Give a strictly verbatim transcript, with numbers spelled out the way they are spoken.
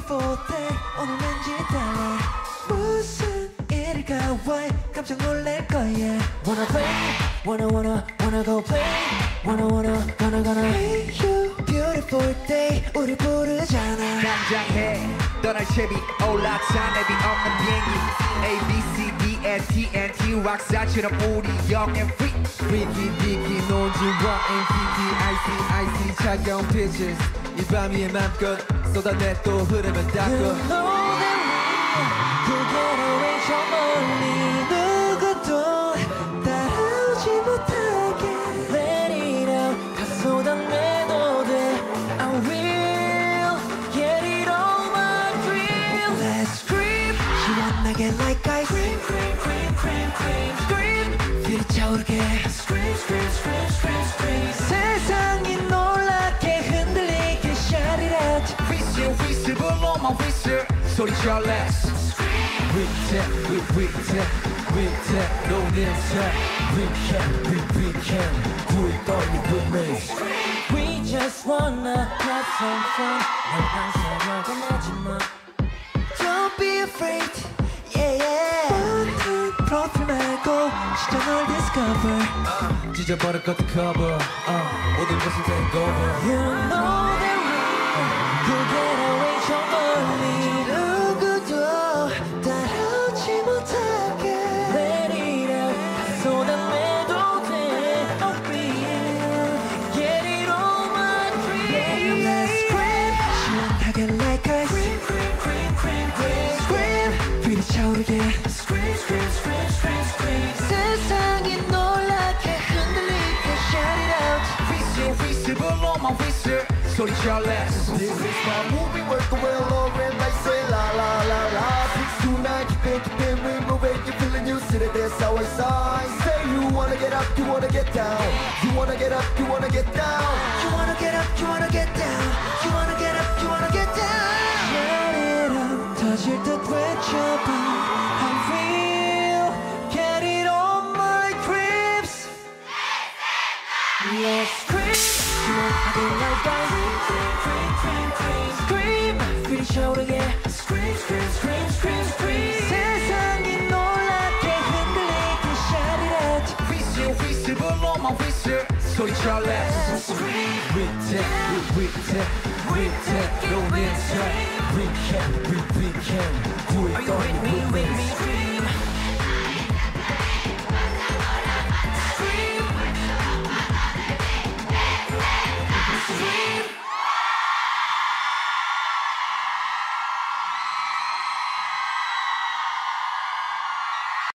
beautiful day 오늘 왠지 달라 무슨 일일까 why 깜짝 놀랄 거야 Wanna play wanna wanna wanna go play wanna wanna gonna gonna Hey you beautiful day 우리 부르잖아 당장해 떠날 채비 올라타 내비 없는 비행기 A B C D N T N T 락사처럼 우리 young and free Freaky Dicky 논지와 N T T I C I C 차가운 pictures 이 밤 위에 맘껏 쏟아내 또 흐르면 닦고 You know that we could get away 저 멀리 누구도 따라오지 못하게 Let it out 다 쏟아내도 돼 I will get it on my dream Let's scream 시원하게 like ice Scream scream scream scream scream Scream 뒤를 차오르게 Scream scream scream scream scream 세상이 놀랍게 흔들리게 Shout it out Whistle whistle blow my whistle 소리쳐 let's 위태 위 위태 위태로 냄새 We can we we can 구이 떨리 with me We just wanna have some fun 넌 항상 나지만 Don't be afraid yeah yeah 버튼 프로필 말고 진짜 널 discover 찢어버릴 것도 cover uh, 모든 것을 take over You know that we could get away 저 멀리 누구도 따라오지 못하게 Let it out 다 쏟아내도 돼 Oh real Get it on my dream Let's scream 시원하게 like ice Scream scream scream scream scream Scream 뒤를 차오르게 Scream scream scream scream scream 세상이 놀랍게 흔들리게 Shout it out Whistle whistle blow my whistle 소리쳐 let's This is my movie, work well over and I say la la la la Six to nine, keep it, keep it, we move it, you feeling you sit it, that's how I sign Say you wanna get up, you wanna get down You wanna get up, you wanna get down You wanna get up, you wanna get down You wanna get up, you wanna get down Shout it out 터질 듯 외쳐봐 I'm real Get it on my dreams Let's scream 시원하게 like ice Scream 귀를 차오르게 Scream scream scream scream scream 세상이 놀랍게 흔들리게 Shout it out Whistle whistle blow my whistle 소리쳐 let's 위태 위 위태 위태로 냄새 We can we we can 구이 떨리 with me